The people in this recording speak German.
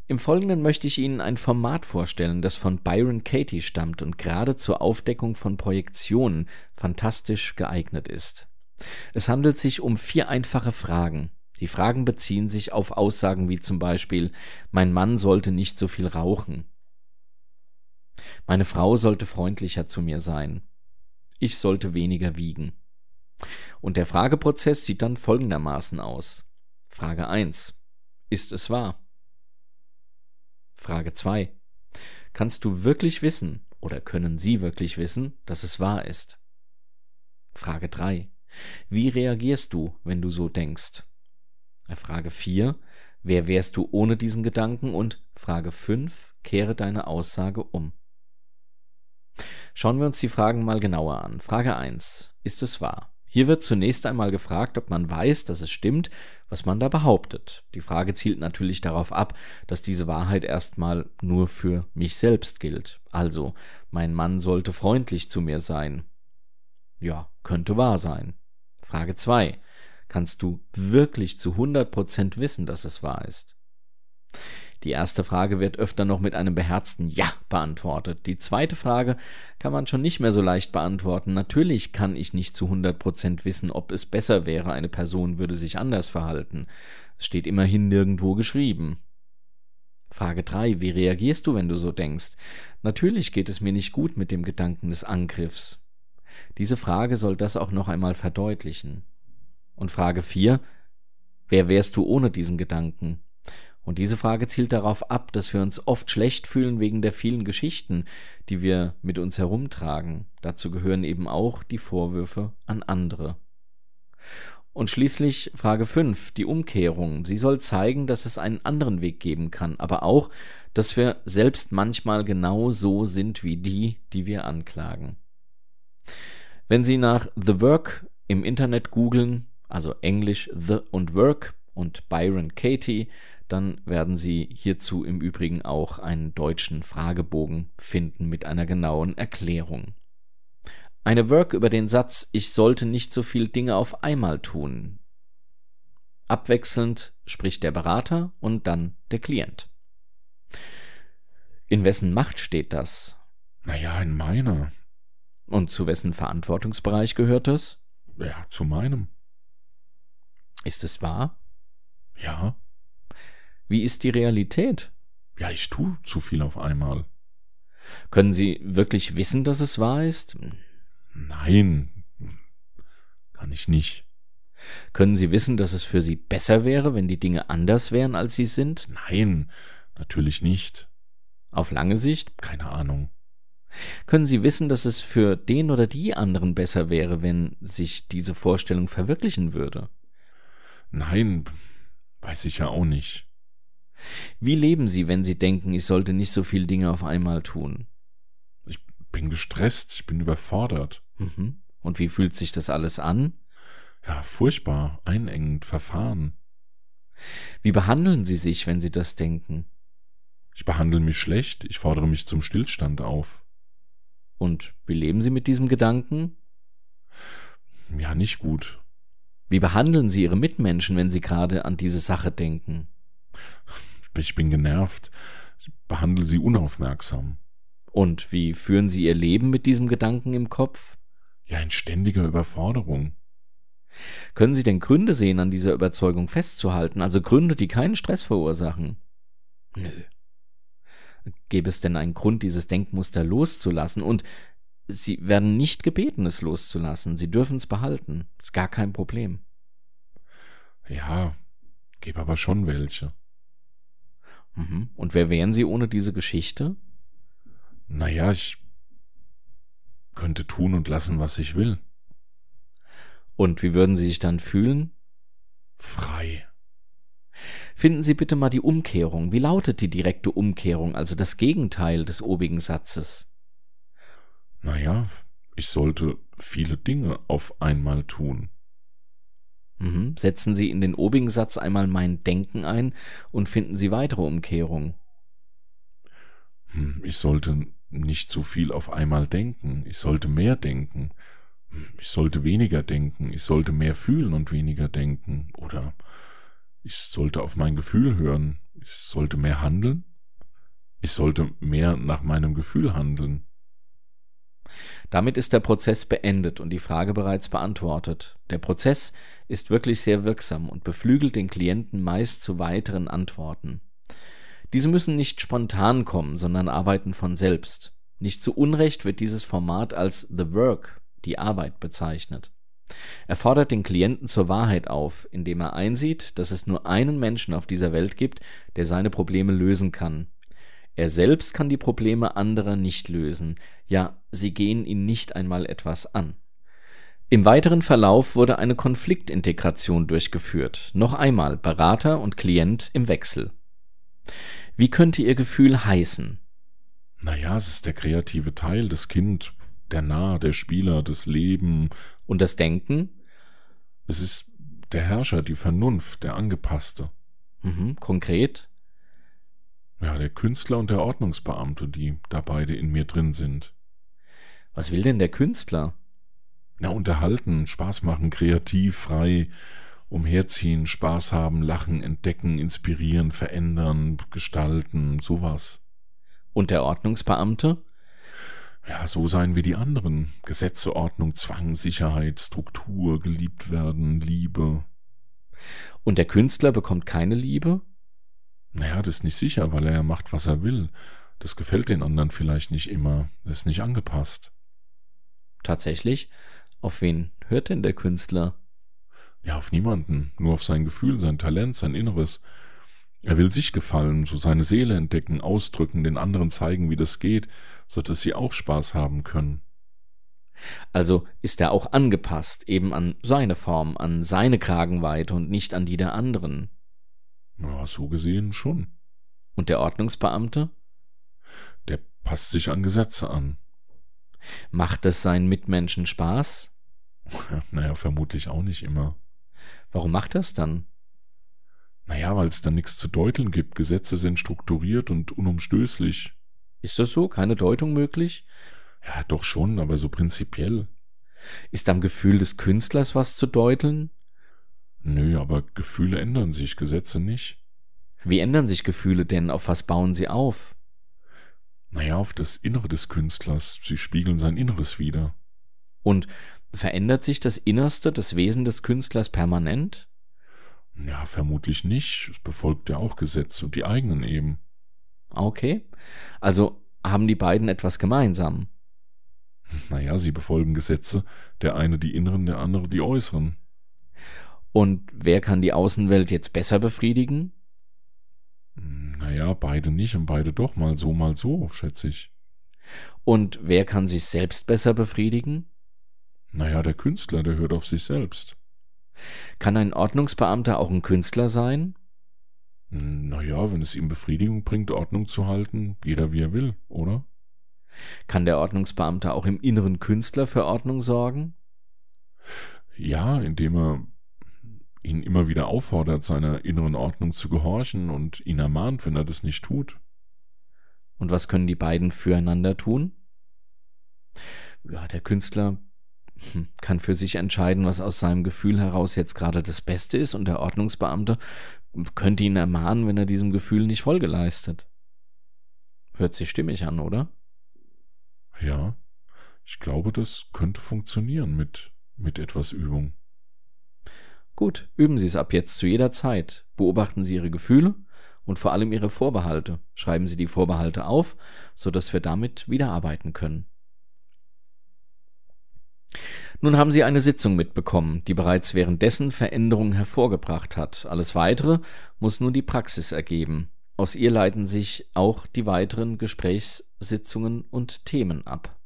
Im Folgenden möchte ich Ihnen ein Format vorstellen, das von Byron Katie stammt und gerade zur Aufdeckung von Projektionen fantastisch geeignet ist. Es handelt sich um 4 einfache Fragen. Die Fragen beziehen sich auf Aussagen wie zum Beispiel: Mein Mann sollte nicht so viel rauchen. Meine Frau sollte freundlicher zu mir sein. Ich sollte weniger wiegen. Und der Frageprozess sieht dann folgendermaßen aus. Frage 1. Ist es wahr? Frage 2. Kannst du wirklich wissen oder können Sie wirklich wissen, dass es wahr ist? Frage 3. Wie reagierst du, wenn du so denkst? Frage 4. Wer wärst du ohne diesen Gedanken? Und Frage 5. Kehre deine Aussage um. Schauen wir uns die Fragen mal genauer an. Frage 1. Ist es wahr? Hier wird zunächst einmal gefragt, ob man weiß, dass es stimmt, was man da behauptet. Die Frage zielt natürlich darauf ab, dass diese Wahrheit erstmal nur für mich selbst gilt. Also, mein Mann sollte freundlich zu mir sein. Ja, könnte wahr sein. Frage 2. Kannst du wirklich zu 100% wissen, dass es wahr ist? Die erste Frage wird öfter noch mit einem beherzten Ja beantwortet. Die zweite Frage kann man schon nicht mehr so leicht beantworten. Natürlich kann ich nicht zu 100% wissen, ob es besser wäre, eine Person würde sich anders verhalten. Es steht immerhin nirgendwo geschrieben. Frage 3. Wie reagierst du, wenn du so denkst? Natürlich geht es mir nicht gut mit dem Gedanken des Angriffs. Diese Frage soll das auch noch einmal verdeutlichen. Und Frage 4. Wer wärst du ohne diesen Gedanken? Und diese Frage zielt darauf ab, dass wir uns oft schlecht fühlen wegen der vielen Geschichten, die wir mit uns herumtragen. Dazu gehören eben auch die Vorwürfe an andere. Und schließlich Frage 5, die Umkehrung. Sie soll zeigen, dass es einen anderen Weg geben kann, aber auch, dass wir selbst manchmal genau so sind wie die, die wir anklagen. Wenn Sie nach The Work im Internet googeln, also Englisch The und Work und Byron Katie, dann werden Sie hierzu im Übrigen auch einen deutschen Fragebogen finden mit einer genauen Erklärung. Eine Work über den Satz: Ich sollte nicht so viel Dinge auf einmal tun. Abwechselnd spricht der Berater und dann der Klient. In wessen Macht steht das? Naja, in meiner. Und zu wessen Verantwortungsbereich gehört das? Ja, zu meinem. Ist es wahr? Ja. Wie ist die Realität? Ja, ich tue zu viel auf einmal. Können Sie wirklich wissen, dass es wahr ist? Nein, kann ich nicht. Können Sie wissen, dass es für Sie besser wäre, wenn die Dinge anders wären, als sie sind? Nein, natürlich nicht. Auf lange Sicht? Keine Ahnung. Können Sie wissen, dass es für den oder die anderen besser wäre, wenn sich diese Vorstellung verwirklichen würde? Nein, weiß ich ja auch nicht. Wie leben Sie, wenn Sie denken, ich sollte nicht so viele Dinge auf einmal tun? Ich bin gestresst, ich bin überfordert. Und wie fühlt sich das alles an? Ja, furchtbar, einengend, verfahren. Wie behandeln Sie sich, wenn Sie das denken? Ich behandle mich schlecht, ich fordere mich zum Stillstand auf. Und wie leben Sie mit diesem Gedanken? Ja, nicht gut. Wie behandeln Sie Ihre Mitmenschen, wenn Sie gerade an diese Sache denken? Ich bin genervt, ich behandle sie unaufmerksam. Und wie führen Sie Ihr Leben mit diesem Gedanken im Kopf? Ja, in ständiger Überforderung. Können Sie denn Gründe sehen, an dieser Überzeugung festzuhalten, also Gründe, die keinen Stress verursachen? Nö. Gäbe es denn einen Grund, dieses Denkmuster loszulassen? Und Sie werden nicht gebeten, es loszulassen. Sie dürfen es behalten. Ist gar kein Problem. Ja, gäbe aber schon welche. Und wer wären Sie ohne diese Geschichte? Naja, ich könnte tun und lassen, was ich will. Und wie würden Sie sich dann fühlen? Frei. Finden Sie bitte mal die Umkehrung. Wie lautet die direkte Umkehrung, also das Gegenteil des obigen Satzes? Naja, ich sollte viele Dinge auf einmal tun. Setzen Sie in den obigen Satz einmal mein Denken ein und finden Sie weitere Umkehrungen. Ich sollte nicht zu viel auf einmal denken. Ich sollte mehr denken. Ich sollte weniger denken. Ich sollte mehr fühlen und weniger denken. Oder ich sollte auf mein Gefühl hören. Ich sollte mehr handeln? Ich sollte mehr nach meinem Gefühl handeln. Damit ist der Prozess beendet und die Frage bereits beantwortet. Der Prozess ist wirklich sehr wirksam und beflügelt den Klienten meist zu weiteren Antworten. Diese müssen nicht spontan kommen, sondern arbeiten von selbst. Nicht zu Unrecht wird dieses Format als The Work, die Arbeit, bezeichnet. Er fordert den Klienten zur Wahrheit auf, indem er einsieht, dass es nur einen Menschen auf dieser Welt gibt, der seine Probleme lösen kann. Er selbst kann die Probleme anderer nicht lösen, ja, sie gehen ihn nicht einmal etwas an. Im weiteren Verlauf wurde eine Konfliktintegration durchgeführt, noch einmal Berater und Klient im Wechsel. Wie könnte Ihr Gefühl heißen? Naja, es ist der kreative Teil, das Kind, der Narr, der Spieler, das Leben. Und das Denken? Es ist der Herrscher, die Vernunft, der Angepasste. Konkret? Ja, der Künstler und der Ordnungsbeamte, die da beide in mir drin sind. Was will denn der Künstler? Na, unterhalten, Spaß machen, kreativ, frei, umherziehen, Spaß haben, lachen, entdecken, inspirieren, verändern, gestalten, sowas. Und der Ordnungsbeamte? Ja, so sein wie die anderen. Gesetze, Ordnung, Zwang, Sicherheit, Struktur, geliebt werden, Liebe. Und der Künstler bekommt keine Liebe? Naja, das ist nicht sicher, weil er ja macht, was er will. Das gefällt den anderen vielleicht nicht immer. Er ist nicht angepasst. Tatsächlich? Auf wen hört denn der Künstler? Ja, auf niemanden. Nur auf sein Gefühl, sein Talent, sein Inneres. Er will sich gefallen, so seine Seele entdecken, ausdrücken, den anderen zeigen, wie das geht, so dass sie auch Spaß haben können. Also ist er auch angepasst, eben an seine Form, an seine Kragenweite und nicht an die der anderen. Ja, so gesehen schon. Und der Ordnungsbeamte? Der passt sich an Gesetze an. Macht es seinen Mitmenschen Spaß? Naja, vermutlich auch nicht immer. Warum macht er es dann? Naja, weil es dann nichts zu deuteln gibt. Gesetze sind strukturiert und unumstößlich. Ist das so? Keine Deutung möglich? Ja, doch schon, aber so prinzipiell. Ist am Gefühl des Künstlers was zu deuteln? Nö, aber Gefühle ändern sich, Gesetze nicht. Wie ändern sich Gefühle denn? Auf was bauen sie auf? Naja, auf das Innere des Künstlers. Sie spiegeln sein Inneres wider. Und verändert sich das Innerste, das Wesen des Künstlers permanent? Ja, vermutlich nicht. Es befolgt ja auch Gesetze und die eigenen eben. Okay. Also haben die beiden etwas gemeinsam? Naja, sie befolgen Gesetze. Der eine die inneren, der andere die äußeren. Und wer kann die Außenwelt jetzt besser befriedigen? Naja, beide nicht und beide doch, mal so, schätze ich. Und wer kann sich selbst besser befriedigen? Naja, der Künstler, der hört auf sich selbst. Kann ein Ordnungsbeamter auch ein Künstler sein? Naja, wenn es ihm Befriedigung bringt, Ordnung zu halten, jeder wie er will, oder? Kann der Ordnungsbeamte auch im inneren Künstler für Ordnung sorgen? Ja, indem er ihn immer wieder auffordert, seiner inneren Ordnung zu gehorchen und ihn ermahnt, wenn er das nicht tut. Und was können die beiden füreinander tun? Ja, der Künstler kann für sich entscheiden, was aus seinem Gefühl heraus jetzt gerade das Beste ist, und der Ordnungsbeamte könnte ihn ermahnen, wenn er diesem Gefühl nicht Folge leistet. Hört sich stimmig an, oder? Ja, ich glaube, das könnte funktionieren mit etwas Übung. Gut, üben Sie es ab jetzt zu jeder Zeit. Beobachten Sie Ihre Gefühle und vor allem Ihre Vorbehalte. Schreiben Sie die Vorbehalte auf, sodass wir damit wieder arbeiten können. Nun haben Sie eine Sitzung mitbekommen, die bereits währenddessen Veränderungen hervorgebracht hat. Alles Weitere muss nun die Praxis ergeben. Aus ihr leiten sich auch die weiteren Gesprächssitzungen und Themen ab.